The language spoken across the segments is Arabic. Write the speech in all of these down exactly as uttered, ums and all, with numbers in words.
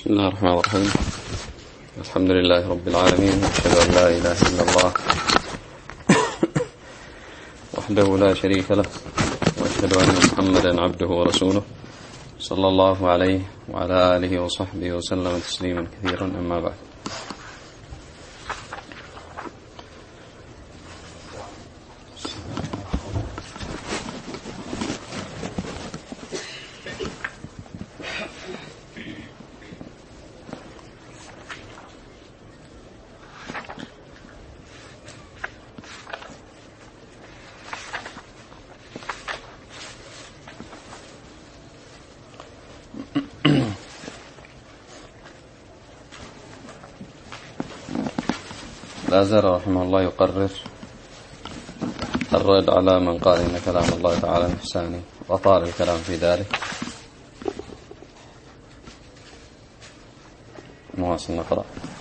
بسم الله الرحمن الرحيم. الحمد لله رب العالمين، أشهد أن لا إله إلا الله وحده لا شريك له، وأشهد أن محمدا عبده ورسوله صلى الله عليه وعلى آله وصحبه وسلم تسليما كثيرا. أما بعد، لا زال رحمه الله يقرر الرد على من قال إن كلام الله تعالى نفساني وطال الكلام في ذلك. نواصل نقرأ.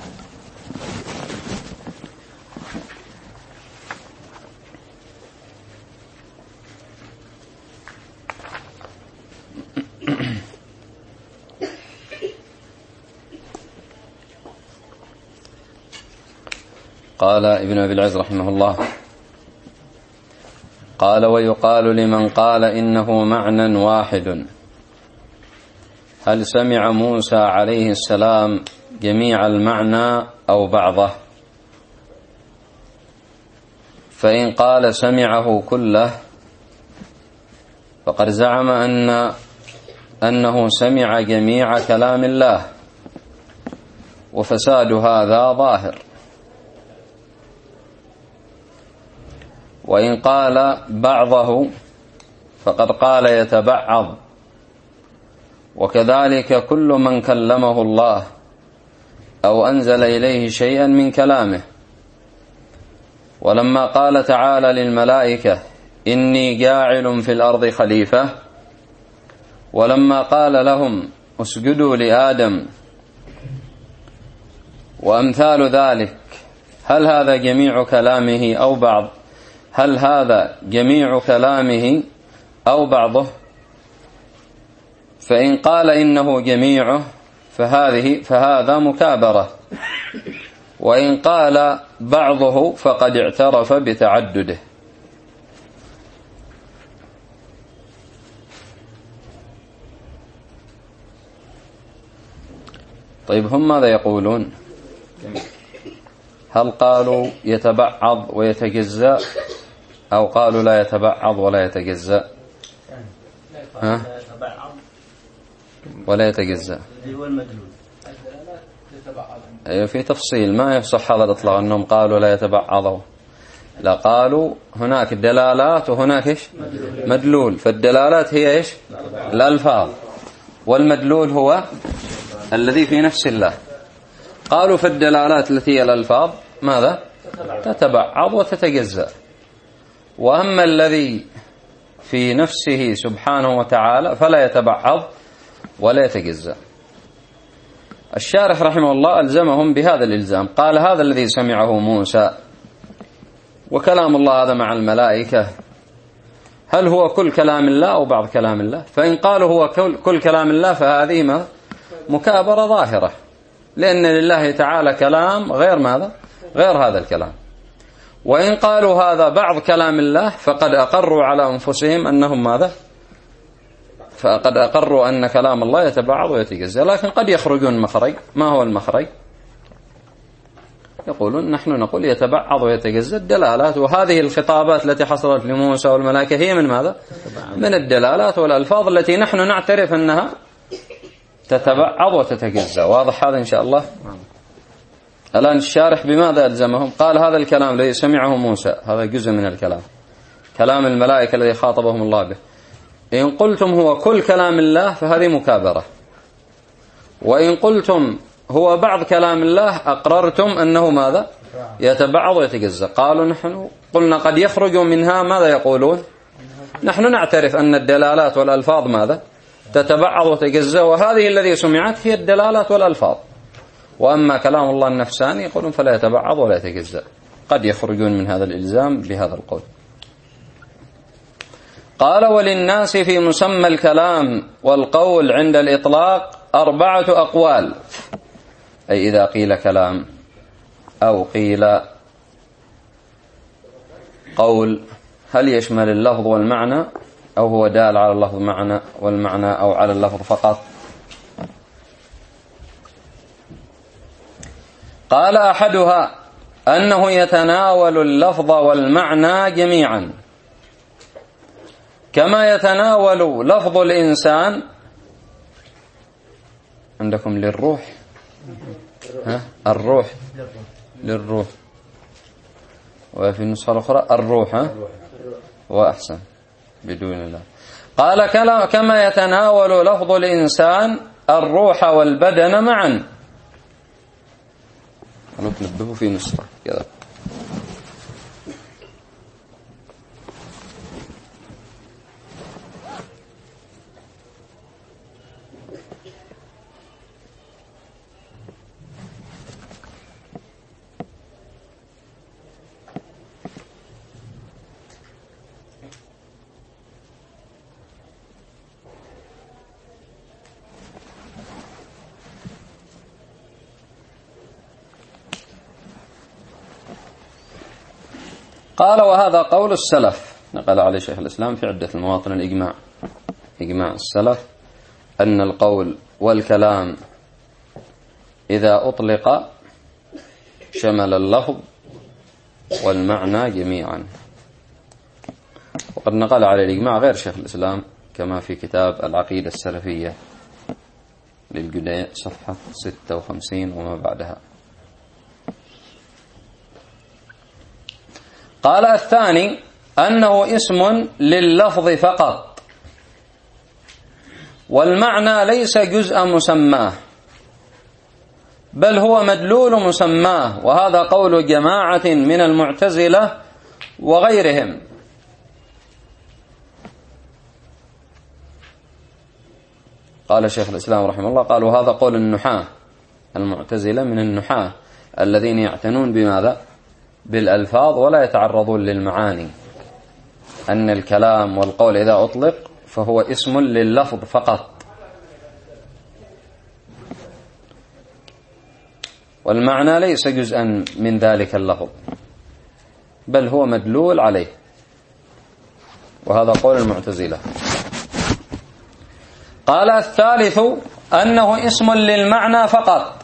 قال ابن أبي العز رحمه الله: قال: ويقال لمن قال إنه معنى واحد: هل سمع موسى عليه السلام جميع المعنى أو بعضه؟ فإن قال سمعه كله فقد زعم أن أنه سمع جميع كلام الله، وفساد هذا ظاهر. وإن قال بعضه فقد قال يتبعض، وكذلك كل من كلمه الله أو أنزل إليه شيئا من كلامه. ولما قال تعالى للملائكة: إني جاعل في الأرض خليفة، ولما قال لهم: اسجدوا لآدم، وأمثال ذلك، هل هذا جميع كلامه أو بعض؟ هل هذا جميع كلامه أو بعضه؟ فإن قال إنه جميعه فهذه فهذا مكابرة، وإن قال بعضه فقد اعترف بتعدده. طيب، هم ماذا يقولون؟ هل قالوا يتبعض ويتجزأ، أو قالوا لا يتبعض ولا يتجزأ؟ ها؟ ولا يتجزأ. أيوة، في تفصيل ما يصح هذا الإطلاق أنهم قالوا لا يتبعضوا. لا، قالوا هناك دلالات وهناك إيش؟ مدلول. فالدلالات هي إيش؟ الألفاظ، والمدلول هو الذي في نفس الله. قالوا في الدلالات التي هي الألفاظ ماذا؟ تتبعض وتتجزأ. وأما الذي في نفسه سبحانه وتعالى فلا يتبعض ولا يتجزأ. الشارح رحمه الله ألزمهم بهذا الإلزام، قال: هذا الذي سمعه موسى وكلام الله هذا مع الملائكة، هل هو كل كلام الله أو بعض كلام الله؟ فإن قالوا هو كل كلام الله فهذه مكابرة ظاهرة، لأن لله تعالى كلام غير ماذا؟ غير هذا الكلام. وإن قالوا هذا بعض كلام الله فقد أقروا على أنفسهم أنهم ماذا؟ فقد أقروا أن كلام الله يتبعض ويتجزأ، لكن قد يخرجون مخرج. ما هو المخرج؟ يقولون: نحن نقول يتبعض ويتجزأ الدلالات، وهذه الخطابات التي حصلت لموسى والملائكة هي من ماذا؟ من الدلالات والألفاظ التي نحن نعترف أنها تتبعض وتتجزأ. واضح هذا إن شاء الله؟ الآن الشارح بماذا ألزمهم؟ قال: هذا الكلام الذي سمعه موسى هذا جزء من الكلام، كلام الملائكة الذي خاطبهم الله به. إن قلتم هو كل كلام الله فهذه مكابرة، وإن قلتم هو بعض كلام الله أقررتم أنه ماذا؟ يتبعض ويتجزأ. قالوا: نحن قلنا قد يخرج منها ماذا يقولون؟ نحن نعترف أن الدلالات والألفاظ ماذا؟ تتبعض وتجزأ، وهذه الذي سمعت هي الدلالات والألفاظ. وأما كلام الله النفساني يقولون فلا يتبعض ولا يتجزأ. قد يخرجون من هذا الإلزام بهذا القول. قال: وللناس في مسمى الكلام والقول عند الإطلاق أربعة أقوال. أي إذا قيل كلام أو قيل قول هل يشمل اللفظ والمعنى أو هو دال على اللفظ معنى والمعنى أو على اللفظ فقط؟ قال أحدها أنه يتناول اللفظ والمعنى جميعا كما يتناول لفظ الإنسان عندكم للروح ها الروح للروح وفي النسخة الأخرى الروح ها وأحسن بدون الله. قال كما يتناول لفظ الإنسان الروح والبدن معا. نتنبه في نسخة كذا. قال وهذا قول السلف، نقل عليه شيخ الإسلام في عدة المواطن الإجماع، إجماع السلف أن القول والكلام إذا أطلق شمل اللفظ والمعنى جميعا. وقد نقل عليه الإجماع غير شيخ الإسلام كما في كتاب العقيدة السلفية للجديء صفحة ستة وخمسين وما بعدها. قال الثاني أنه اسم لللفظ فقط والمعنى ليس جزء مسماه بل هو مدلول مسماه، وهذا قول جماعة من المعتزلة وغيرهم. قال شيخ الإسلام رحمه الله قال وهذا قول النحاة، المعتزلة من النحاة الذين يعتنون بماذا؟ بالألفاظ ولا يتعرضون للمعاني، أن الكلام والقول إذا أطلق فهو اسم لللفظ فقط والمعنى ليس جزءا من ذلك اللفظ بل هو مدلول عليه، وهذا قول المعتزلة. قال الثالث أنه اسم للمعنى فقط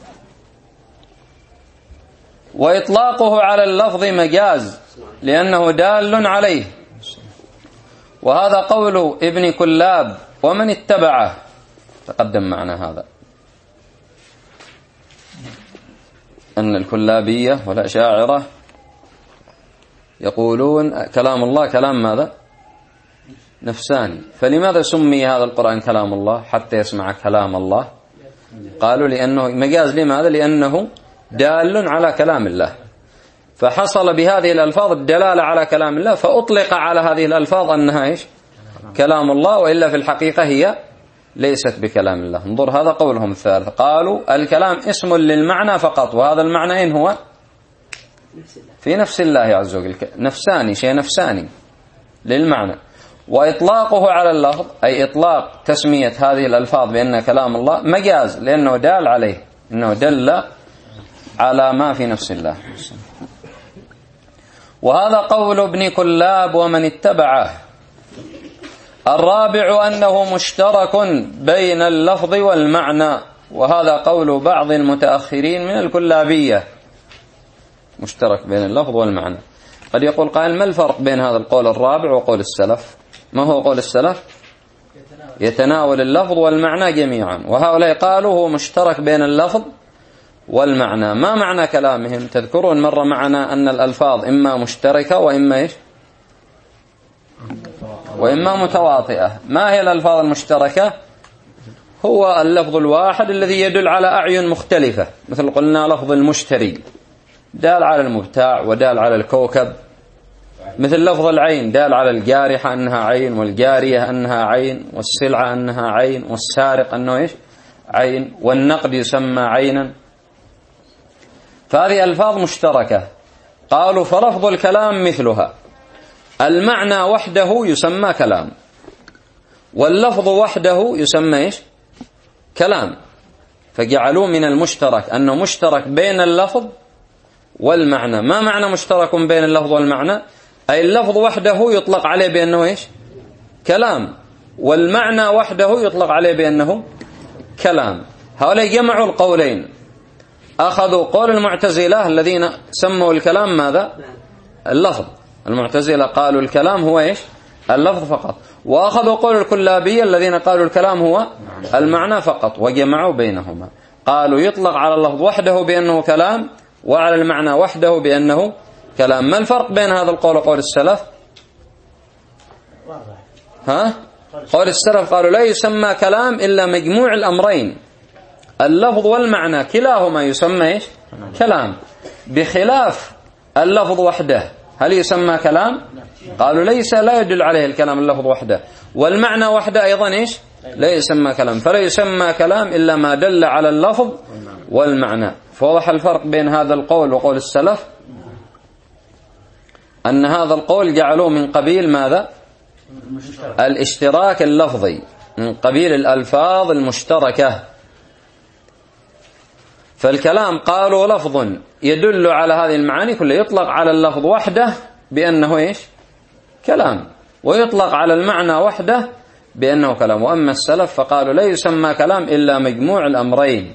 وإطلاقه على اللفظ مجاز لأنه دال عليه، وهذا قول ابن كلاب ومن اتبعه، تقدم معنا هذا أن الكلابية والأشاعرة يقولون كلام الله كلام ماذا؟ نفساني. فلماذا سمي هذا القرآن كلام الله حتى يسمع كلام الله؟ قالوا لأنه مجاز. لماذا؟ لأنه دال على كلام الله، فحصل بهذه الألفاظ الدلالة على كلام الله فأطلق على هذه الألفاظ أنها إيش؟ كلام الله، وإلا في الحقيقة هي ليست بكلام الله. انظر هذا قولهم الثالث، قالوا الكلام اسم للمعنى فقط، وهذا المعنى إن هو في نفس الله عز وجل، نفساني، شيء نفساني للمعنى. وإطلاقه على اللفظ أي إطلاق تسمية هذه الألفاظ بأنها كلام الله مجاز لأنه دال عليه، إنه دل على ما في نفس الله. وهذا قول ابن كلاب ومن اتبعه. الرابع أنه مشترك بين اللفظ والمعنى، وهذا قول بعض المتأخرين من الكلابية، مشترك بين اللفظ والمعنى. قد يقول قائل ما الفرق بين هذا القول الرابع وقول السلف؟ ما هو قول السلف؟ يتناول اللفظ والمعنى جميعا، وهؤلاء قالوا هو مشترك بين اللفظ والمعنى. ما معنى كلامهم؟ تذكرون مرة معنا أن الألفاظ إما مشتركة وإما إيش؟ وإما متواطئة. ما هي الألفاظ المشتركة؟ هو اللفظ الواحد الذي يدل على أعين مختلفة، مثل قلنا لفظ المشتري دال على المبتاع ودال على الكوكب، مثل لفظ العين دال على الجارحة أنها عين، والجارية أنها عين، والسلعة أنها عين، والسارق أنه إيش؟ عين، والنقد يسمى عينا. فهذه ألفاظ مشتركة. قالوا فلفظ الكلام مثلها، المعنى وحده يسمى كلام، واللفظ وحده يسمى إيش؟ كلام. فجعلوه من المشترك أنه مشترك بين اللفظ والمعنى. ما معنى مشترك بين اللفظ والمعنى؟ أي اللفظ وحده يطلق عليه بأنه إيش؟ كلام، والمعنى وحده يطلق عليه بأنه كلام. هؤلاء جمعوا القولين، أخذوا قول المعتزلة الذين سموا الكلام ماذا؟ اللفظ. المعتزلة قالوا الكلام هو إيش؟ اللفظ فقط، وأخذوا قول الكلابية الذين قالوا الكلام هو المعنى فقط، وجمعوا بينهما. قالوا يطلق على اللفظ وحده بأنه كلام، وعلى المعنى وحده بأنه كلام. ما الفرق بين هذا القول وقول السلف؟ ها؟ قول السلف قالوا لا يسمى كلام إلا مجموع الأمرين، اللفظ والمعنى كلاهما يسمى إيش؟ كلام، بخلاف اللفظ وحده. هل يسمى كلام؟ قالوا ليس، لا يدل عليه الكلام اللفظ وحده، والمعنى وحده أيضا إيش؟ لا يسمى كلام. فلا يسمى كلام إلا ما دل على اللفظ والمعنى. فوضح الفرق بين هذا القول وقول السلف أن هذا القول جعلوه من قبيل ماذا؟ الاشتراك اللفظي، من قبيل الألفاظ المشتركة. فالكلام قالوا لفظ يدل على هذه المعاني كلها، يطلق على اللفظ وحده بأنه إيش؟ كلام، ويطلق على المعنى وحده بأنه كلام. وأما السلف فقالوا لا يسمى كلام إلا مجموع الأمرين.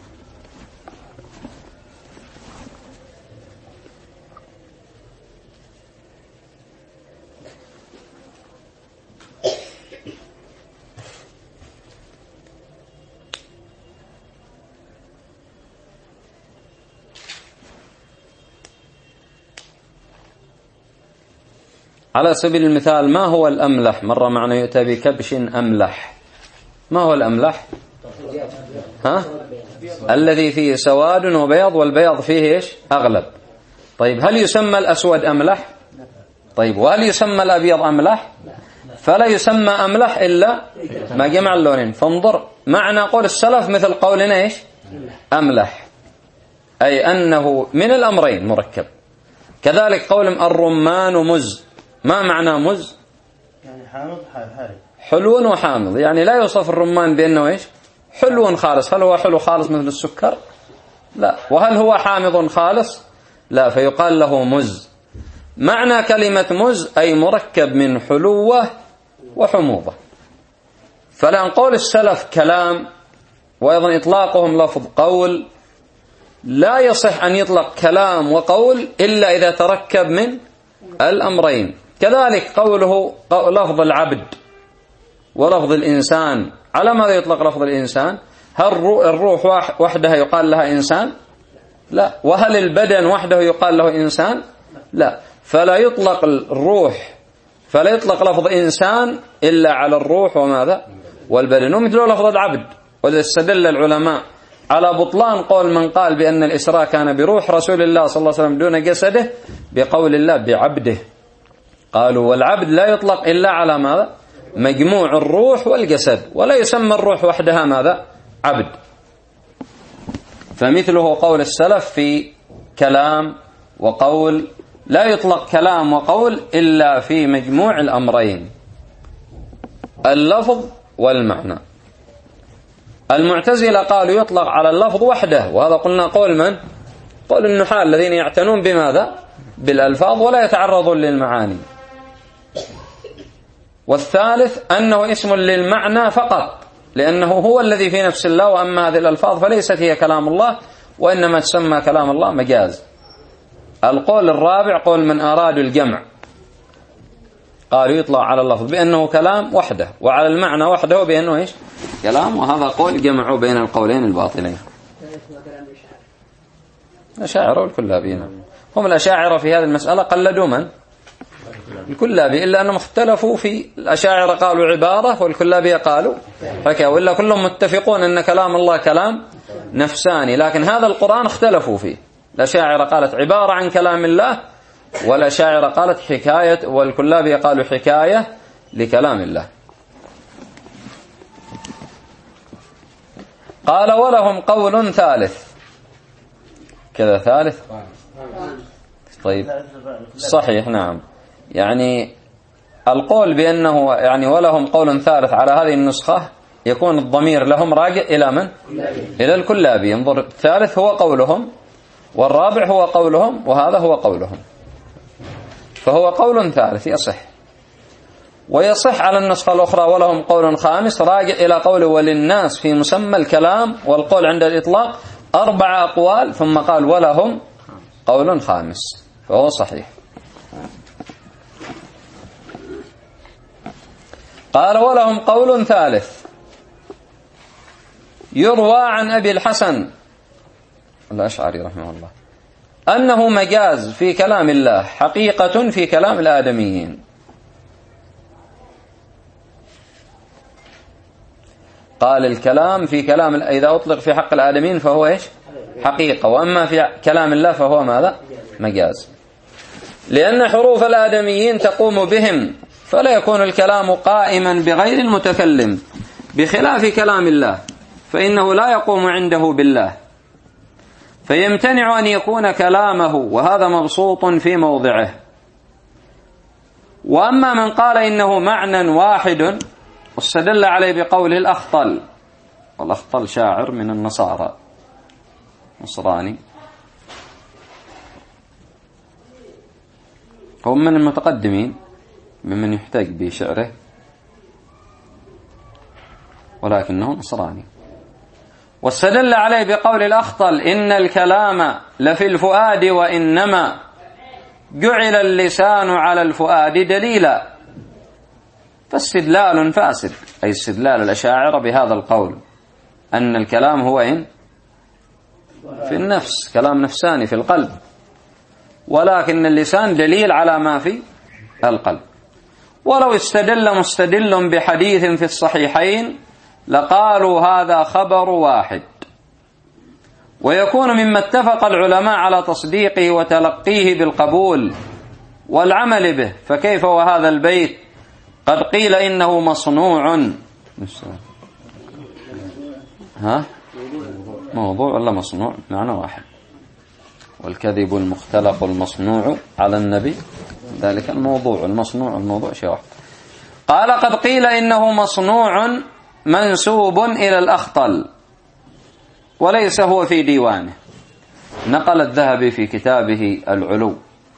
على سبيل المثال، ما هو الأملح؟ مرة معنا يؤتى بكبش أملح. ما هو الأملح؟ ها؟ الذي فيه سواد وبياض، والبياض فيه إيش؟ أغلب. طيب هل يسمى الأسود أملح؟ طيب وهل يسمى الأبيض أملح؟ فلا يسمى أملح إلا ما جمع اللونين. فانظر، معنى قول السلف مثل قولنا إيش؟ أملح، أي أنه من الأمرين مركب. كذلك قول الرمان مز، ما معنى مز؟ يعني حامض حارق، حلو وحامض، يعني لا يوصف الرمان بأنه إيش؟ حلو خالص. هل هو حلو خالص مثل السكر؟ لا. وهل هو حامض خالص؟ لا، فيقال له مز. معنى كلمة مز أي مركب من حلوة وحموضة. فلأن قول السلف كلام، وأيضا إطلاقهم لفظ قول، لا يصح أن يطلق كلام وقول إلا إذا تركب من الأمرين. كذلك قوله لفظ العبد ولفظ الإنسان، على ماذا يطلق لفظ الإنسان؟ هل الروح وحدها يقال لها إنسان؟ لا. وهل البدن وحده يقال له إنسان؟ لا. فلا يطلق الروح، فلا يطلق لفظ إنسان إلا على الروح وماذا؟ والبدن. ومثل لفظ العبد. ولذا استدل العلماء على بطلان قول من قال بأن الإسراء كان بروح رسول الله صلى الله عليه وسلم دون جسده بقول الله بعبده. قالوا والعبد لا يطلق إلا على ماذا؟ مجموع الروح والجسد، ولا يسمى الروح وحدها ماذا؟ عبد. فمثله قول السلف في كلام وقول، لا يطلق كلام وقول إلا في مجموع الأمرين، اللفظ والمعنى. المعتزلة قالوا يطلق على اللفظ وحده، وهذا قلنا قول من؟ قول النحاة الذين يعتنون بماذا؟ بالألفاظ ولا يتعرضون للمعاني. والثالث أنه اسم للمعنى فقط، لأنه هو الذي في نفس الله، وأما هذه الألفاظ فليست هي كلام الله، وإنما تسمى كلام الله مجاز. القول الرابع قول من أرادوا الجمع، قالوا يطلق على اللفظ بأنه كلام وحده، وعلى المعنى وحده بأنه إيش؟ كلام. وهذا قول جمعوا بين القولين الباطلين. الأشاعرة والكلابيين، هم الأشاعرة في هذه المسألة قلدوا من؟ الكلابي، إلا أنهم اختلفوا في الأشاعرة قالوا عبارة والكلابية قالوا حكاية، وإلا كلهم متفقون أن كلام الله كلام نفساني. لكن هذا القرآن اختلفوا فيه، الأشاعرة قالت عبارة عن كلام الله، والأشاعرة قالت حكاية، والكلابية قالوا حكاية لكلام الله. قال ولهم قول ثالث، كذا ثالث. طيب صحيح، نعم. يعني القول بأنه يعني ولهم قول ثالث على هذه النسخة يكون الضمير لهم راجع إلى من؟ إلى الكلابي. انظر، الثالث هو قولهم، والرابع هو قولهم، وهذا هو قولهم، فهو قول ثالث يصح. ويصح على النسخة الأخرى ولهم قول خامس راجع إلى قول وللناس في مسمى الكلام والقول عند الإطلاق أربع أقوال، ثم قال ولهم قول خامس، فهو صحيح. قال ولهم قول ثالث يروى عن أبي الحسن الأشعري رحمه الله أنه مجاز في كلام الله حقيقة في كلام الآدميين. قال الكلام في كلام إذا أطلق في حق الآدميين فهو إيش؟ حقيقة، وأما في كلام الله فهو ماذا؟ مجاز، لأن حروف الآدميين تقوم بهم، فلا يكون الكلام قائما بغير المتكلم، بخلاف كلام الله فإنه لا يقوم عنده بالله، فيمتنع أن يكون كلامه، وهذا مبسوط في موضعه. وأما من قال إنه معنى واحد واستدل عليه بقول الأخطل، والأخطل شاعر من النصارى نصراني، هو من المتقدمين ممن يحتج بشعره، ولكنه نصراني، واستدل عليه بقول الأخطل إن الكلام لفي الفؤاد وإنما جعل اللسان على الفؤاد دليلا، فاستدلال فاسد، أي استدلال الأشاعرة بهذا القول أن الكلام هو إن في النفس، كلام نفساني في القلب، ولكن اللسان دليل على ما في القلب. ولو استدل مستدل بحديث في الصحيحين لقالوا هذا خبر واحد، ويكون مما اتفق العلماء على تصديقه وتلقيه بالقبول والعمل به، فكيف وهذا البيت قد قيل إنه مصنوع؟ ها موضوع ولا مصنوع؟ معنى واحد. والكذب المختلق المصنوع على النبي ذلك الموضوع، المصنوع الموضوع شيء واحد. قال قد قيل إنه مصنوع منسوب إلى الأخطل وليس هو في ديوانه. نقل الذهبي في كتابه العلو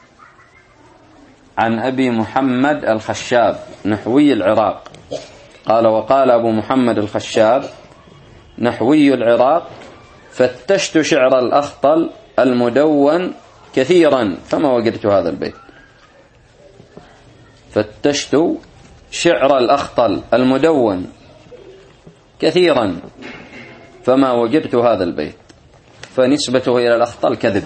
عن أبي محمد الخشاب نحوي العراق قال: وقال أبو محمد الخشاب نحوي العراق: فتشت شعر الأخطل المدون كثيرا فما وجدت هذا البيت. فتشت شعر الأخطل المدون كثيرا فما وجدت هذا البيت، فنسبته إلى الأخطل كذب.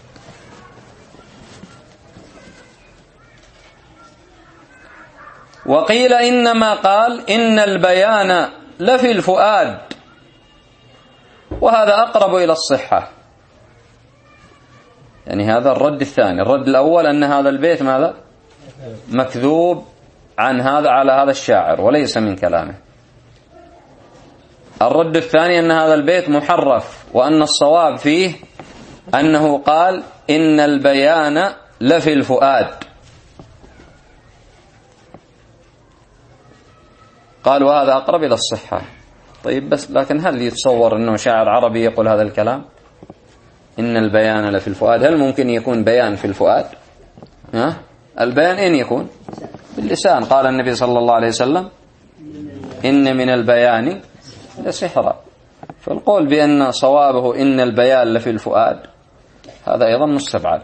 وقيل إنما قال إن البيان لفي الفؤاد، وهذا أقرب إلى الصحة. يعني هذا الرد الثاني. الرد الأول أن هذا البيت ماذا؟ مكذوب عن هذا على هذا الشاعر وليس من كلامه. الرد الثاني أن هذا البيت محرف، وأن الصواب فيه أنه قال إن البيان لفي الفؤاد. قال وهذا أقرب إلى الصحة. طيب بس لكن هل يتصور أنه شاعر عربي يقول هذا الكلام؟ إن البيان لفي الفؤاد، هل ممكن يكون بيان في الفؤاد؟ ها؟ البيان إن يكون باللسان. قال النبي صلى الله عليه وسلم إن من البيان لسحرا. فالقول بأن صوابه إن البيان لفي الفؤاد هذا أيضا مستبعد.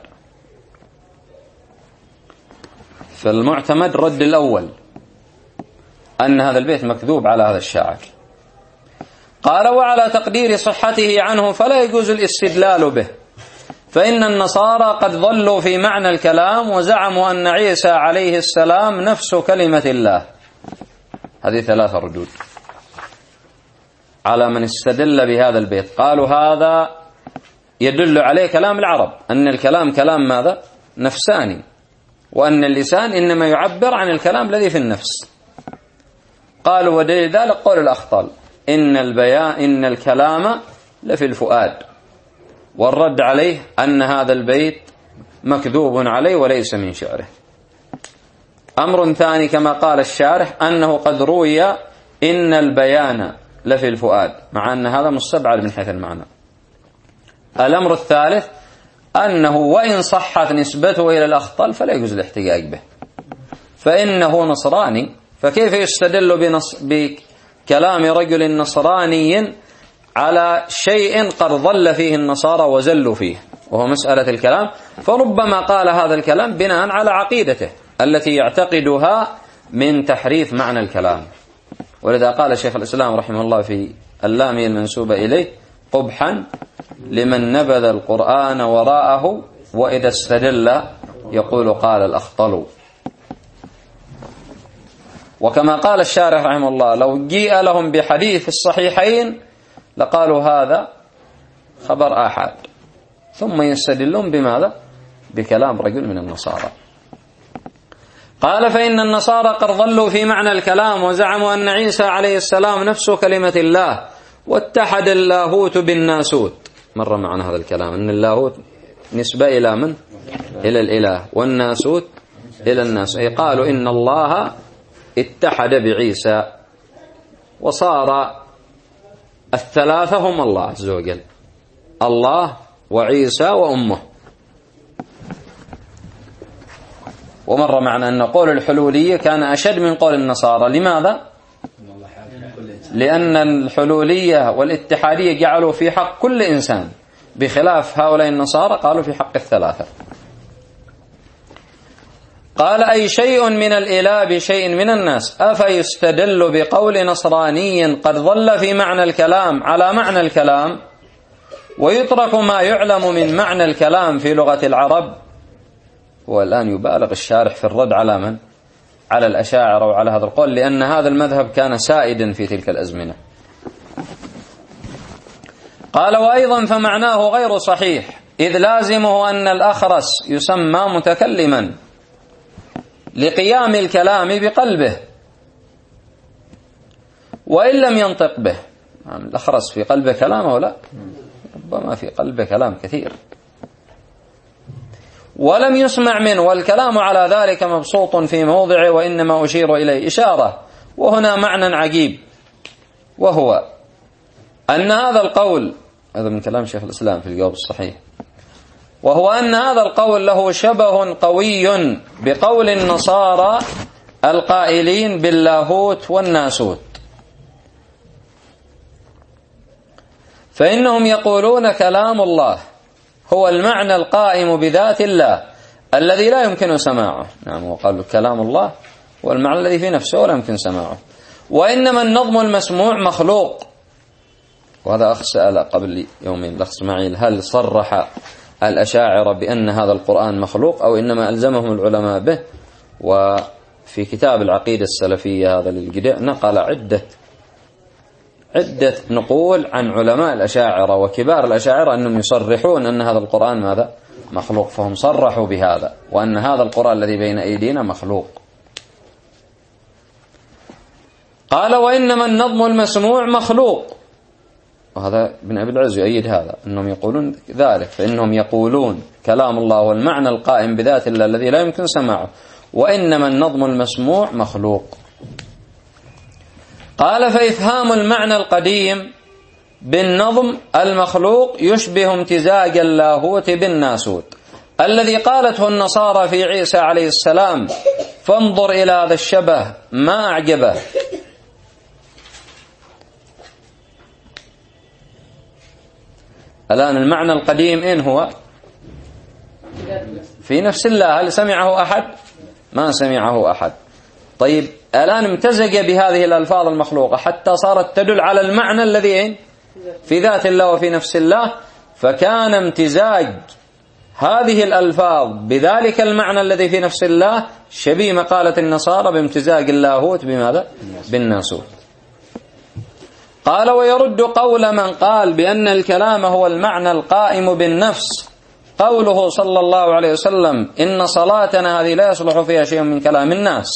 فالمعتمد رد الأول أن هذا البيت مكذوب على هذا الشاعر. قال وعلى تقدير صحته عنه فلا يجوز الاستدلال به، فإن النصارى قد ظلوا في معنى الكلام وزعموا أن عيسى عليه السلام نفس كلمة الله. هذه ثلاثة ردود على من استدل بهذا البيت. قالوا هذا يدل عليه كلام العرب، أن الكلام كلام ماذا؟ نفساني، وأن اللسان إنما يعبر عن الكلام الذي في النفس. قالوا ودليل ذلك قول الأخطل إن البيان إن الكلام لفي الفؤاد، والرد عليه أن هذا البيت مكذوب عليه وليس من شعره. أمر ثاني كما قال الشارح أنه قد روي إن البيان لفي الفؤاد، مع أن هذا مستبعد من حيث المعنى. الأمر الثالث أنه وإن صحت نسبته إلى الأخطل فلا يجوز الاحتجاج به، فإنه نصراني، فكيف يستدل بنص بكلام رجل نصراني على شيء قد ضل فيه النصارى وزلوا فيه، وهو مسألة الكلام؟ فربما قال هذا الكلام بناء على عقيدته التي يعتقدها من تحريف معنى الكلام. ولذا قال شيخ الإسلام رحمه الله في اللامية المنسوبة إليه: قبحا لمن نبذ القرآن وراءه وإذا استدل يقول قال الأخطل. وكما قال الشارح رحمه الله: لو جيء لهم بحديث الصحيحين لقالوا هذا خبر آحاد، ثم يستدلون بماذا؟ بكلام رجل من النصارى. قال: فإن النصارى قد ضلوا في معنى الكلام وزعموا أن عيسى عليه السلام نفسه كلمة الله، واتحد اللاهوت بالناسوت. مر معنا هذا الكلام أن اللاهوت نسبة إلى من؟ إلى الإله، والناسوت إلى الناس. أي قالوا إن الله اتحد بعيسى وصار الثلاثة هم الله عز وجل، الله وعيسى وأمه. ومر معنا أن قول الحلولية كان أشد من قول النصارى. لماذا؟ لأن الحلولية والاتحادية جعلوا في حق كل إنسان، بخلاف هؤلاء النصارى قالوا في حق الثلاثة. قال: أي شيء من الإله بشيء من الناس، أفيستدل بقول نصراني قد ضل في معنى الكلام على معنى الكلام، ويترك ما يعلم من معنى الكلام في لغة العرب؟ والآن يبالغ الشارح في الرد على من؟ على الأشاعرة وعلى هذا القول، لأن هذا المذهب كان سائدا في تلك الأزمنة. قال: وأيضا فمعناه غير صحيح، إذ لازمه أن الأخرس يسمى متكلما لقيام الكلام بقلبه وإن لم ينطق به. الأخرس في قلبه كلام أو لا؟ ربما في قلبه كلام كثير ولم يسمع منه، والكلام على ذلك مبسوط في موضعه، وإنما أشير إليه إشارة. وهنا معنى عجيب، وهو أن هذا القول، هذا من كلام شيخ الإسلام في الجواب الصحيح، وهو أن هذا القول له شبه قوي بقول النصارى القائلين باللاهوت والناسوت، فإنهم يقولون كلام الله هو المعنى القائم بذات الله الذي لا يمكن سماعه. نعم، وقالوا كلام الله هو المعنى الذي في نفسه ولا يمكن سماعه، وإنما النظم المسموع مخلوق. وهذا أخ سأل قبل يومين الأخ إسماعيل: هل صرح الأشاعرة بأن هذا القرآن مخلوق أو إنما ألزمهم العلماء به؟ وفي كتاب العقيدة السلفية هذا للجدع نقل عدة عدة نقول عن علماء الأشاعرة وكبار الأشاعرة أنهم يصرحون أن هذا القرآن ماذا؟ مخلوق، فهم صرحوا بهذا، وأن هذا القرآن الذي بين أيدينا مخلوق. قال: وإنما النظم المسموع مخلوق. وهذا ابن أبي العز يؤيد هذا، أنهم يقولون ذلك، فإنهم يقولون كلام الله هو المعنى القائم بذات الله الذي لا يمكن سماعه، وإنما النظم المسموع مخلوق. قال: فإفهام المعنى القديم بالنظم المخلوق يشبه امتزاج اللاهوت بالناسوت الذي قالته النصارى في عيسى عليه السلام، فانظر إلى هذا الشبه ما أعجبه. الآن المعنى القديم إن هو في نفس الله، هل سمعه أحد؟ ما سمعه أحد. طيب الآن امتزج بهذه الألفاظ المخلوقة حتى صارت تدل على المعنى الذي في ذات الله وفي نفس الله، فكان امتزاج هذه الألفاظ بذلك المعنى الذي في نفس الله شبيه مقالة النصارى بامتزاج اللاهوت بماذا؟ بالناسوت. قال: ويرد قول من قال بأن الكلام هو المعنى القائم بالنفس قوله صلى الله عليه وسلم: إن صلاتنا هذه لا يصلح فيها شيء من كلام الناس.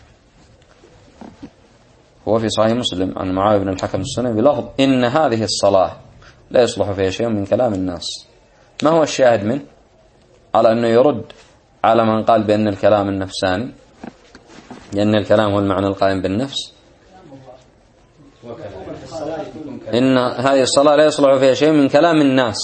هو في صحيح مسلم عن معاوية بن الحكم السني بلفظ: إن هذه الصلاة لا يصلح فيها شيء من كلام الناس. ما هو الشاهد منه على أنه يرد على من قال بأن الكلام النفساني، لأن الكلام هو المعنى القائم بالنفس؟ إن هذه الصلاة لا يصلح فيها شيء من كلام الناس،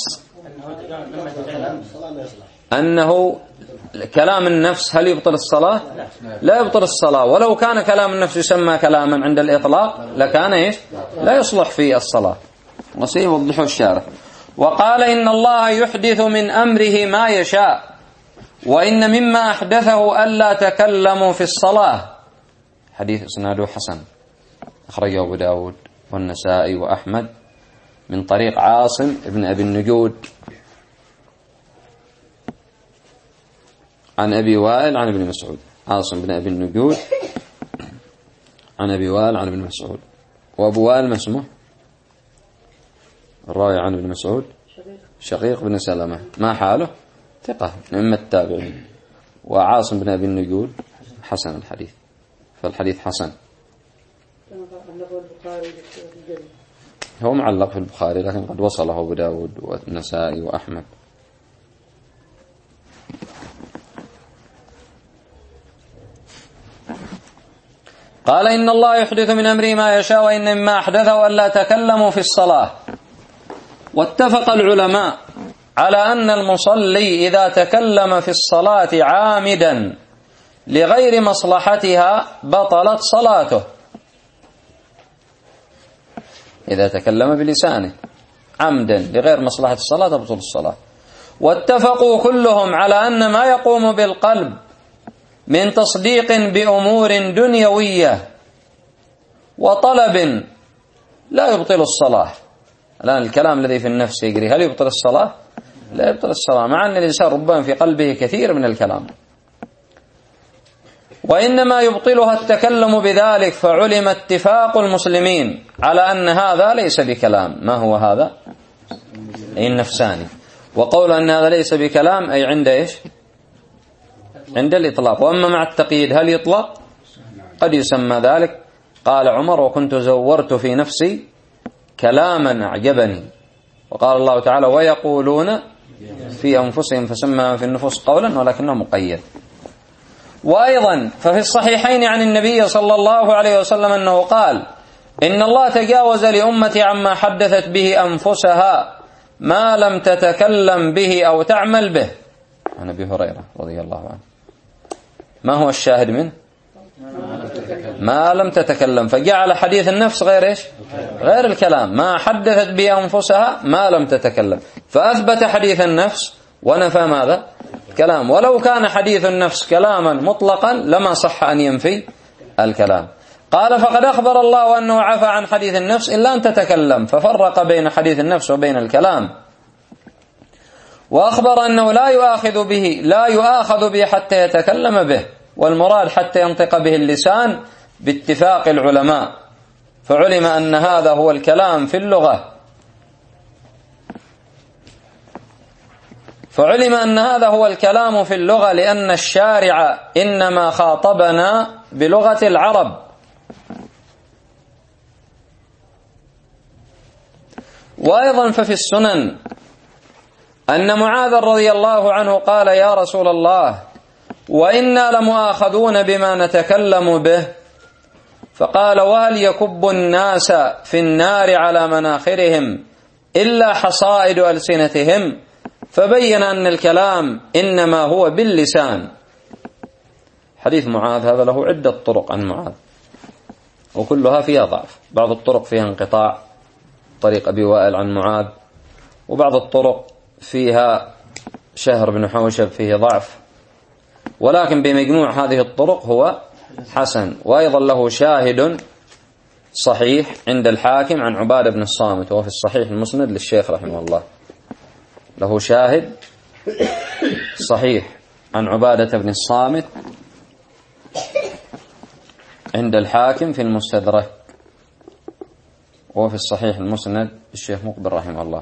أنه كلام النفس هل يبطل الصلاة؟ لا يبطل الصلاة، ولو كان كلام النفس يسمى كلاما عند الإطلاق لكان إيش؟ لا يصلح في الصلاة. وسيوضحه الشارح. وقال إن الله يحدث من أمره ما يشاء، وإن مما أحدثه ألا تكلموا في الصلاة. حديث إسناده حسن، أخرجه أبو داود والنسائي وأحمد من طريق عاصم ابن أبي النجود عن أبي وائل عن ابن مسعود. عاصم بن أبي النجود عن أبي وائل عن ابن مسعود. وأبو وائل ما اسمه؟ الراوي عن ابن مسعود شقيق بن سلمة، ما حاله؟ ثقة من التابعين. وعاصم بن أبي النجود حسن الحديث، فالحديث حسن. هو معلق في البخاري لكن قد وصله أبو داود والنسائي وأحمد. قال إن الله يحدث من أمره ما يشاء، وإن مما أحدثه ألا تكلموا في الصلاة. واتفق العلماء على أن المصلي إذا تكلم في الصلاة عامدا لغير مصلحتها بطلت صلاته، إذا تكلم بلسانه عمدا لغير مصلحة الصلاة تبطل الصلاة. واتفقوا كلهم على أن ما يقوم بالقلب من تصديق بأمور دنيوية وطلب لا يبطل الصلاة. الآن الكلام الذي في النفس يجري هل يبطل الصلاة؟ لا يبطل الصلاة، مع أن الإنسان ربما في قلبه كثير من الكلام. وإنما يبطلها التكلم بذلك، فعلم اتفاق المسلمين على أن هذا ليس بكلام. ما هو هذا؟ أي النفساني. وقول أن هذا ليس بكلام أي عند إيش؟ عند الإطلاق. وأما مع التقييد هل يطلق؟ قد يسمى ذلك. قال عمر: وكنت زورت في نفسي كلاما أعجبني. وقال الله تعالى: ويقولون في أنفسهم، فسمى في النفوس قولا ولكنه مقيد. وأيضا ففي الصحيحين عن النبي صلى الله عليه وسلم أنه قال: إن الله تجاوز لأمتي عما حدثت به أنفسها ما لم تتكلم به أو تعمل به. عن أبي هريرة رضي الله عنه. ما هو الشاهد منه؟ ما لم تتكلم، فجعل حديث النفس غير إيش؟ غير الكلام. ما حدثت به أنفسها ما لم تتكلم، فأثبت حديث النفس ونفى ماذا؟ كلام. ولو كان حديث النفس كلاما مطلقا لما صح أن ينفي الكلام. قال: فقد أخبر الله أنه عفى عن حديث النفس إلا أن تتكلم، ففرق بين حديث النفس وبين الكلام. وأخبر أنه لا يؤاخذ به لا يؤاخذ به حتى يتكلم به، والمراد حتى ينطق به اللسان باتفاق العلماء. فعلم أن هذا هو الكلام في اللغة فعلم أن هذا هو الكلام في اللغة لأن الشارع إنما خاطبنا بلغة العرب. وأيضا ففي السنن أن معاذ رضي الله عنه قال: يا رسول الله، وإنا لمؤاخذون بما نتكلم به. فقال: وهل يكب الناس في النار على مناخرهم إلا حصائد ألسنتهم؟ فبين أن الكلام إنما هو باللسان. حديث معاذ هذا له عدة طرق عن معاذ وكلها فيها ضعف. بعض الطرق فيها انقطاع، طريق أبي وائل عن معاذ، وبعض الطرق فيها شهر بن حوشب فيه ضعف، ولكن بمجموع هذه الطرق هو حسن. وأيضا له شاهد صحيح عند الحاكم عن عبادة بن الصامت، وهو في الصحيح المسند للشيخ رحمه الله. له شاهد صحيح عن عبادة بن الصامت عند الحاكم في المستدرك، وهو في الصحيح المسند للشيخ مقبل رحمه الله.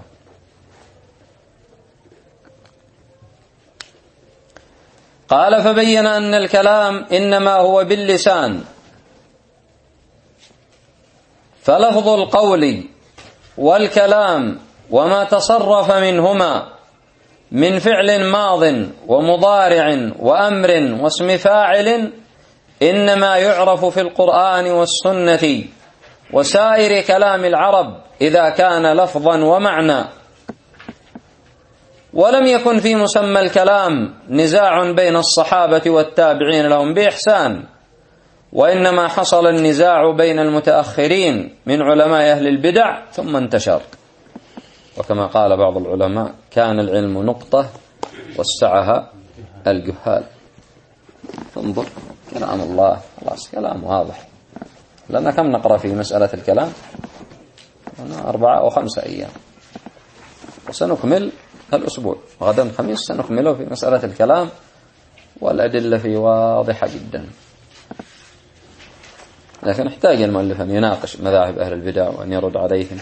قال: فبين أن الكلام إنما هو باللسان، فلفظ القول والكلام وما تصرف منهما من فعل ماض ومضارع وأمر واسم فاعل إنما يعرف في القرآن والسنة وسائر كلام العرب إذا كان لفظا ومعنى. ولم يكن في مسمى الكلام نزاع بين الصحابة والتابعين لهم بإحسان، وإنما حصل النزاع بين المتأخرين من علماء أهل البدع ثم انتشر. وكما قال بعض العلماء: كان العلم نقطة وسعها الجهال. انظر كلام الله، خلاص كلام واضح. لأن كم نقرأ في مسألة الكلام؟ أربعة أو خمسة أيام، وسنكمل الأسبوع، غدا الخميس سنكمله في مسألة الكلام، والأدلة فيه واضحة جدا. لكن احتاج المؤلف أن يناقش مذاهب أهل البدع وأن يرد عليهم.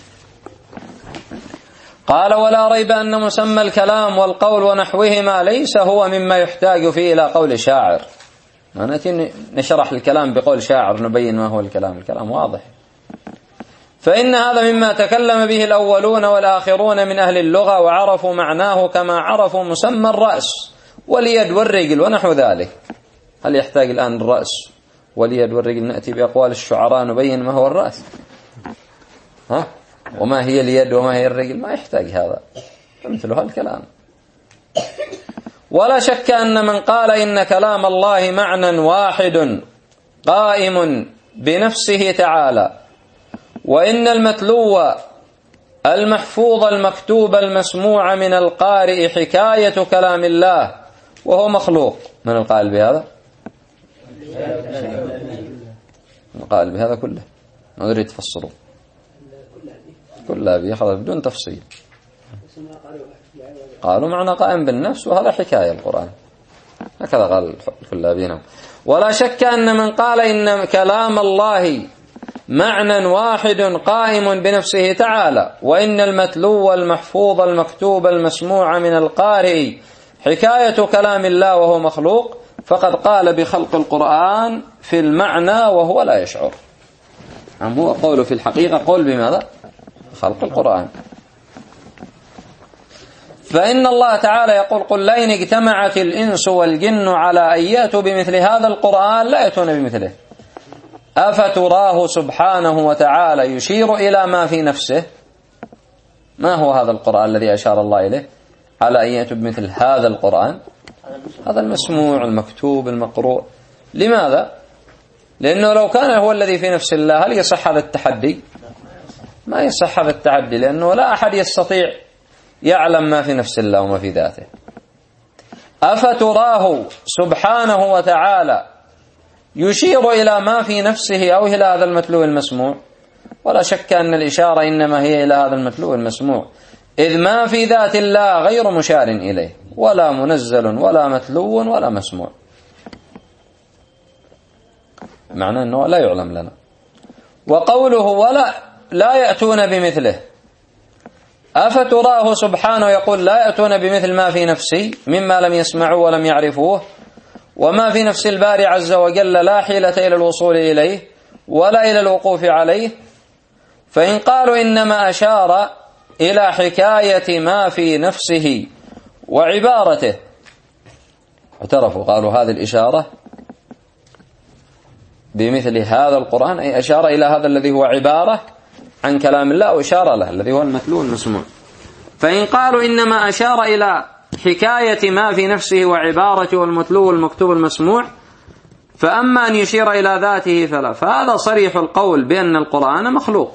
قال: ولا ريب أن مسمى الكلام والقول ونحوهما ليس هو مما يحتاج فيه إلى قول شاعر. نأتي نشرح الكلام بقول شاعر نبين ما هو الكلام، الكلام واضح. فإن هذا مما تكلم به الأولون والآخرون من أهل اللغة وعرفوا معناه كما عرفوا مسمى الرأس واليد والرجل ونحو ذلك. هل يحتاج الآن الرأس واليد والرجل نأتي بأقوال الشعراء نبين ما هو الرأس؟ ها؟ وما هي اليد وما هي الرجل؟ ما يحتاج هذا، مثل هذا الكلام. ولا شك أن من قال إن كلام الله معنى واحد قائم بنفسه تعالى، وإن المتلو المحفوظ المكتوب المسموع من القارئ حكاية كلام الله وهو مخلوق. من القائل بهذا؟ القائل بهذا كله، ما أريد تفسره كلها بيخلص بدون تفصيل. قالوا معنى قائم بالنفس، وهذا حكاية القرآن، هكذا قال الكلابين. ولا شك أن من قال إن كلام الله معنى واحد قائم بنفسه تعالى، وإن المتلو المحفوظ المكتوب المسموع من القارئ حكاية كلام الله وهو مخلوق، فقد قال بخلق القرآن في المعنى وهو لا يشعر. أم هو قوله في الحقيقة قول بماذا؟ خلق القرآن. فإن الله تعالى يقول: قل لئن اجتمعت الإنس والجن على أن يأتوا بمثل هذا القرآن لا يأتون بمثله أفتراه سبحانه وتعالى يشير إلى ما في نفسه. ما هو هذا القرآن الذي أشار الله إليه على أن يأتوا بمثل هذا القرآن؟ هذا المسموع المكتوب المقروء. لماذا؟ لأنه لو كان هو الذي في نفس الله هل يصح هذا التحدي؟ ما يصح هذا التحدي، لأنه لا أحد يستطيع يعلم ما في نفس الله وما في ذاته. أفتراه سبحانه وتعالى يشير إلى ما في نفسه أو إلى هذا المتلو المسموع؟ ولا شك أن الإشارة إنما هي إلى هذا المتلو المسموع، إذ ما في ذات الله غير مشار إليه، ولا منزل ولا متلو ولا مسموع. معنى أنه لا يعلم لنا. وقوله ولا لا يأتون بمثله، أفتراه سبحانه يقول لا يأتون بمثل ما في نفسي مما لم يسمعوا ولم يعرفوه، وما في نفس الباري عز وجل لا حيلة إلى الوصول إليه ولا إلى الوقوف عليه. فإن قالوا إنما أشار إلى حكاية ما في نفسه وعبارته، اعترفوا قالوا هذه الإشارة بمثل هذا القرآن أي أشار إلى هذا الذي هو عبارة عن كلام الله وإشارة له الذي هو المتلو المسموع. فإن قالوا إنما أشار إلى حكاية ما في نفسه وعبارته والمتلو المكتوب المسموع، فأما أن يشير إلى ذاته فلا، فهذا صريح القول بأن القرآن مخلوق،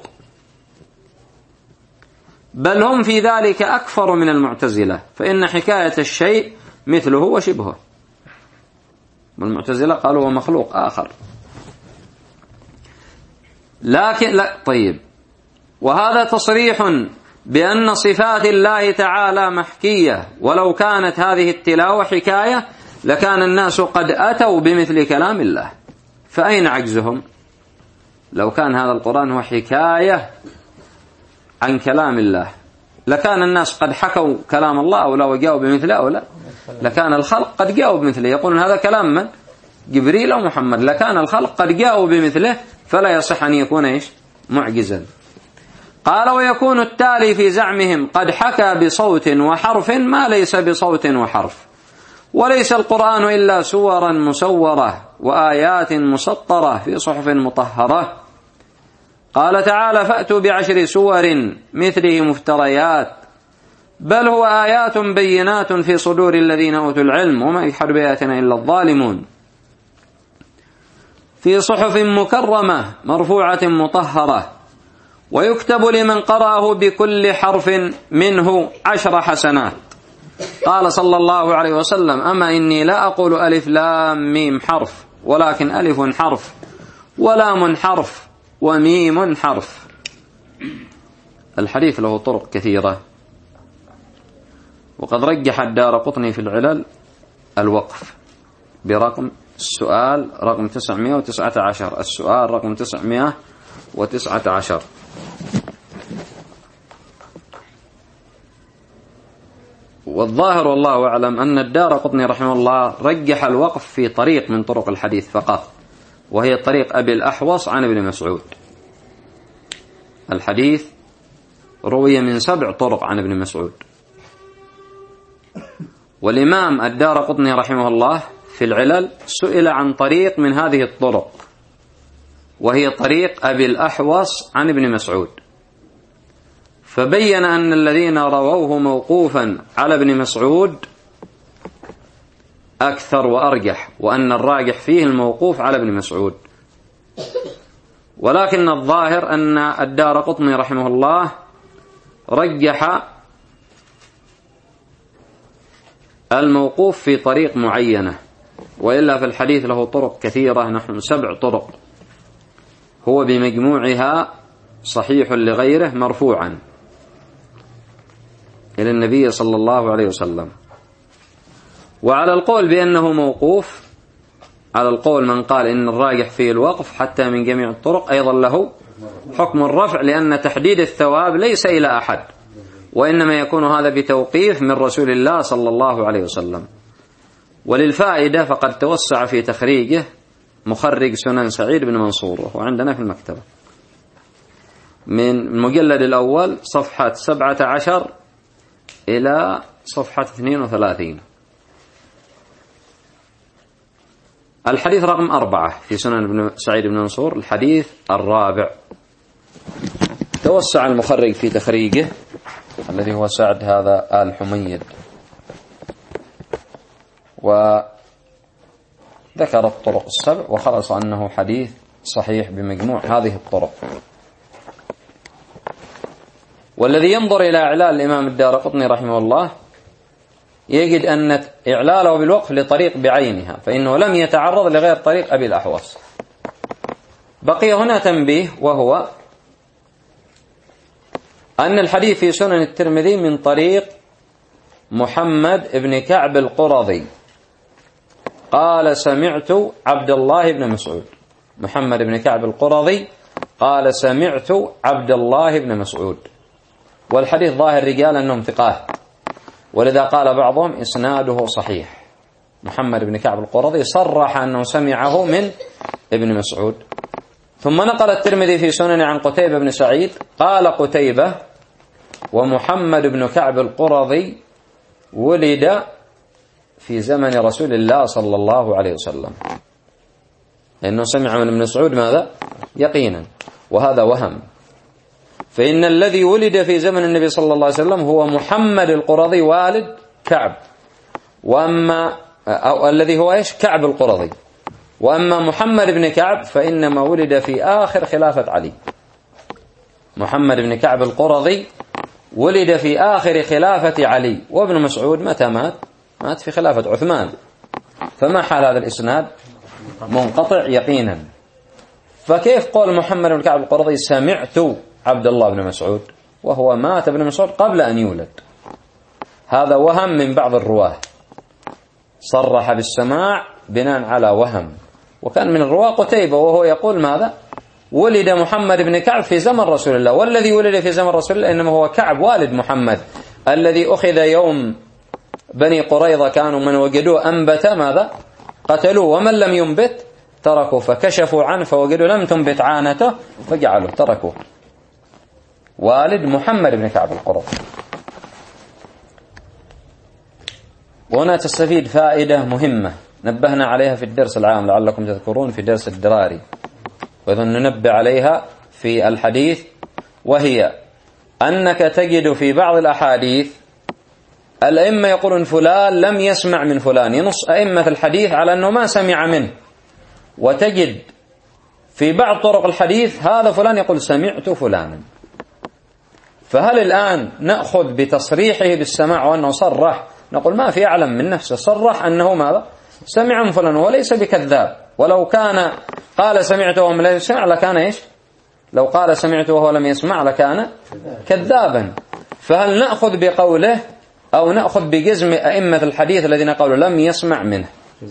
بل هم في ذلك أكفر من المعتزلة، فإن حكاية الشيء مثله وشبهه، والمعتزلة قالوا هو مخلوق آخر. لكن لا طيب، وهذا تصريح بأن صفات الله تعالى محكية، ولو كانت هذه التلاوة حكاية لكان الناس قد أتوا بمثل كلام الله، فأين عجزهم؟ لو كان هذا القرآن هو حكاية عن كلام الله لكان الناس قد حكوا كلام الله أو لا وجاءوا بمثله أو لا، لكان الخلق قد جاءوا بمثله، يقولون هذا كلام من؟ جبريل أو محمد، لكان الخلق قد جاءوا بمثله، فلا يصح أن يكون إيش؟ معجزا. قال: ويكون التالي في زعمهم قد حكى بصوت وحرف ما ليس بصوت وحرف، وليس القرآن إلا سورا مسورة وآيات مسطرة في صحف مطهرة. قال تعالى فأتوا بعشر سور مثله مفتريات بل هو آيات بينات في صدور الذين أوتوا العلم وما يجحد بآياتنا إلا الظالمون في صحف مكرمة مرفوعة مطهرة ويكتب لمن قرأه بكل حرف منه عشر حسنات. قال صلى الله عليه وسلم أما إني لا أقول ألف لام ميم حرف ولكن ألف حرف ولام حرف وميم حرف. الحديث له طرق كثيرة، وقد رجح الدارقطني في العلل الوقف برقم السؤال رقم تسعمائة وتسعة عشر، السؤال رقم تسعمائة وتسعة عشر. والظاهر والله أعلم أن الدارقطني رحمه الله رجح الوقف في طريق من طرق الحديث فقط، وهي طريق أبي الأحوص عن ابن مسعود. الحديث روي من سبع طرق عن ابن مسعود. والإمام الدارقطني رحمه الله في العلل سئل عن طريق من هذه الطرق، وهي طريق أبي الأحوص عن ابن مسعود، فبين أن الذين رووه موقوفا على ابن مسعود أكثر وأرجح، وأن الراجح فيه الموقوف على ابن مسعود. ولكن الظاهر أن الدارقطني رحمه الله رجح الموقوف في طريق معينة، وإلا في الحديث له طرق كثيرة، نحن سبع طرق هو بمجموعها صحيح لغيره مرفوعا إلى النبي صلى الله عليه وسلم. وعلى القول بأنه موقوف، على القول من قال إن الراجح فيه الوقف حتى من جميع الطرق، أيضا له حكم الرفع، لأن تحديد الثواب ليس إلى أحد، وإنما يكون هذا بتوقيف من رسول الله صلى الله عليه وسلم. وللفائدة فقد توسع في تخريجه مخرج سنن سعيد بن منصور، وهو عندنا في المكتبة، من المجلد الأول صفحة سبعة عشر إلى صفحة اثنين وثلاثين. الحديث رقم أربعة في سنن ابن سعيد بن منصور، الحديث الرابع. توسع المخرج في تخريجه الذي هو سعد هذا آل حميد، وذكر الطرق السبع وخلص أنه حديث صحيح بمجموع هذه الطرق. والذي ينظر إلى إعلال الإمام الدارقطني رحمه الله يجد أن إعلاله بالوقف لطريق بعينها، فإنه لم يتعرض لغير طريق أبي الأحوص. بقي هنا تنبيه، وهو أن الحديث في سنن الترمذي من طريق محمد بن كعب القرظي قال سمعت عبد الله بن مسعود. محمد بن كعب القرظي قال سمعت عبد الله بن مسعود. والحديث ظاهر رجال أنهم ثقات، ولذا قال بعضهم إسناده صحيح. محمد بن كعب القرظي صرح أنه سمعه من ابن مسعود. ثم نقل الترمذي في سنن عن قتيبة بن سعيد قال قتيبة ومحمد بن كعب القرظي ولد في زمن رسول الله صلى الله عليه وسلم، لأنه سمع من ابن مسعود ماذا؟ يقينا، وهذا وهم. فإن الذي ولد في زمن النبي صلى الله عليه وسلم هو محمد القرظي والد كعب، وأما أو الذي هو إيش؟ كعب القرظي. وأما محمد بن كعب فإنما ولد في آخر خلافة علي. محمد بن كعب القرظي ولد في آخر خلافة علي، وابن مسعود متى مات؟ مات في خلافة عثمان. فما حال هذا الإسناد؟ منقطع يقينا. فكيف قول محمد بن كعب القرظي سمعت عبد الله بن مسعود وهو مات ابن مسعود قبل أن يولد؟ هذا وهم من بعض الرواه، صرح بالسماع بناء على وهم. وكان من الرواه قتيبة وهو يقول ماذا؟ ولد محمد بن كعب في زمن رسول الله، والذي ولد في زمن رسول الله إنما هو كعب والد محمد الذي أخذ يوم بني قريظة، كانوا من وجدوه أنبت ماذا؟ قتلوه، ومن لم ينبت تركوا، فكشفوا عنه فوجدوا لم تنبت عانته فجعلوا تركوه. والد محمد بن كعب القرظي. وهنا تستفيد فائدة مهمة نبهنا عليها في الدرس العام، لعلكم تذكرون في درس الدراري، وإذا ننبه عليها في الحديث، وهي أنك تجد في بعض الأحاديث الأئمة يقولون فلان لم يسمع من فلان، ينص أئمة الحديث على أنه ما سمع منه، وتجد في بعض طرق الحديث هذا فلان يقول سمعت فلانا. فهل الآن نأخذ بتصريحه بالسماع وأنه صرح نقول ما في أعلم من نفسه، صرح أنه ماذا سمع من فلان وليس بكذاب، ولو كان قال سمعته وهو لا يسمع لكان إيش؟ لو قال سمعته وهو لم يسمع لكان كذابا. فهل نأخذ بقوله أو نأخذ بجزم أئمة الحديث الذين قالوا لم يسمع منه؟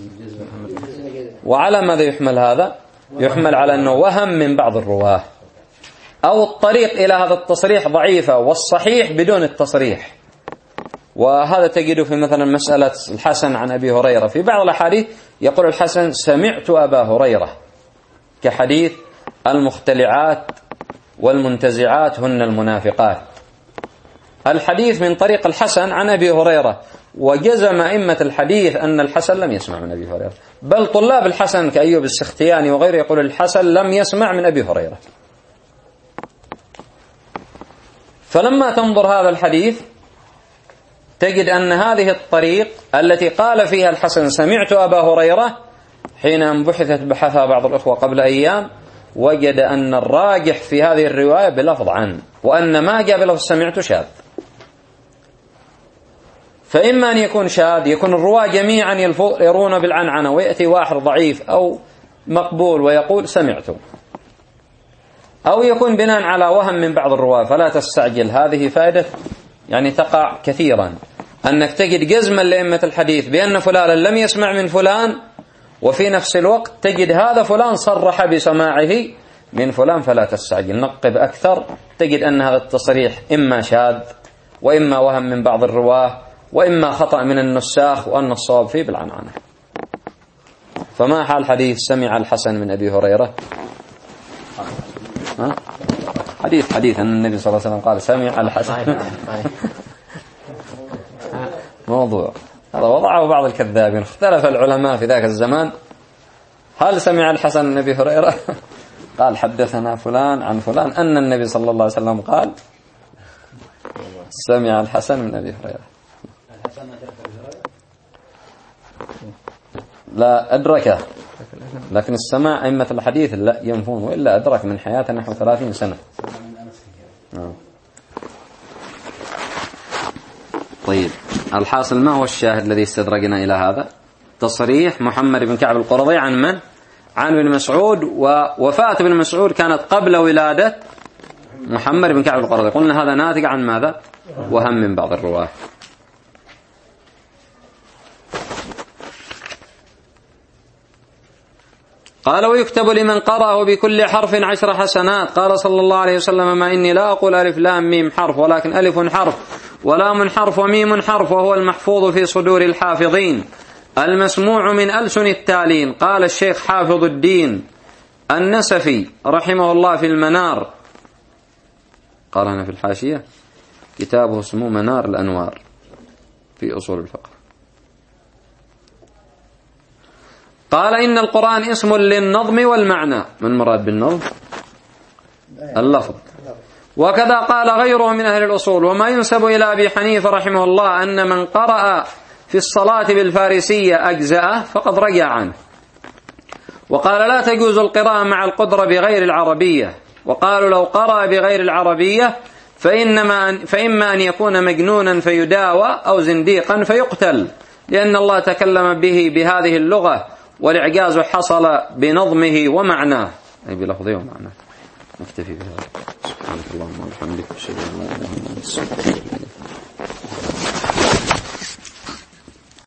وعلى ماذا يحمل هذا؟ يحمل على أنه وهم من بعض الرواه، أو الطريق إلى هذا التصريح ضعيفة، والصحيح بدون التصريح. وهذا تجده في مثلا مسألة الحسن عن أبي هريرة، في بعض الأحاديث يقول الحسن سمعت أبا هريرة، كحديث المختلعات والمنتزعات هن المنافقات، الحديث من طريق الحسن عن أبي هريرة، وجزم أئمة الحديث أن الحسن لم يسمع من أبي هريرة، بل طلاب الحسن كأيوب السختياني وغيره يقول الحسن لم يسمع من أبي هريرة. فلما تنظر هذا الحديث تجد أن هذه الطريق التي قال فيها الحسن سمعت أبا هريرة، حين بحثت بحثها بعض الأخوة قبل أيام وجد أن الراجح في هذه الرواية بلفظ عن، وأن ما جاء بلفظ سمعت شاذ. فإما أن يكون شاذ يكون الرواة جميعا يرون بالعنعنة، ويأتي واحد ضعيف أو مقبول ويقول سمعت، أو يكون بناء على وهم من بعض الرواة. فلا تستعجل، هذه فائدة يعني تقع كثيرا، أنك تجد جزما لأئمة الحديث بأن فلان لم يسمع من فلان، وفي نفس الوقت تجد هذا فلان صرح بسماعه من فلان. فلا تستعجل، نقب أكثر، تجد أن هذا التصريح إما شاذ، وإما وهم من بعض الرواه، وإما خطأ من النساخ، وأن الصواب فيه بالعنعنة. فما حال حديث سمع الحسن من أبي هريرة؟ ها؟ حديث حديث أن النبي صلى الله عليه وسلم قال سمع الحسن موضوع هذا وضعه بعض الكذابين. اختلف العلماء في ذاك الزمان هل سمع الحسن من أبي هريرة؟ قال حدثنا فلان عن فلان أن النبي صلى الله عليه وسلم قال سمع الحسن من أبي هريرة. لا أدركه، لكن السماع أئمة الحديث لا ينفون، وإلا أدرك من حياته نحو ثلاثين سنة. طيب الحاصل ما هو الشاهد الذي استدرجنا إلى هذا؟ تصريح محمد بن كعب القرظي عن من؟ عن ابن مسعود، ووفاة ابن مسعود كانت قبل ولادة محمد بن كعب القرظي. قلنا هذا ناتج عن ماذا؟ وهم من بعض الرواه. قال ويكتب لمن قرأه بكل حرف عشر حسنات. قال صلى الله عليه وسلم ما إني لا أقول ألف لام ميم حرف، ولكن ألف حرف ولام حرف وميم حرف، وهو المحفوظ في صدور الحافظين المسموع من ألسن التالين. قال الشيخ حافظ الدين النسفي رحمه الله في المنار، قال هنا في الحاشية كتابه اسمه منار الأنوار في أصول الفقه، قال إن القرآن اسم للنظم والمعنى. من مراد بالنظم؟ اللفظ. وكذا قال غيره من أهل الأصول. وما ينسب إلى أبي حنيفة رحمه الله أن من قرأ في الصلاة بالفارسية أجزأه فقد رجع عنه. وقال لا تجوز القراءة مع القدرة بغير العربية. وقالوا لو قرأ بغير العربية فإنما فإما أن يكون مجنونا فيداوى أو زنديقا فيقتل، لأن الله تكلم به بهذه اللغة، والإعجاز حصل بنظمه ومعناه، أي بلفظه ومعناه. نكتفي بهذا. سبحانك اللهم وبحمدك، أشهد أن لا إله إلا أنت.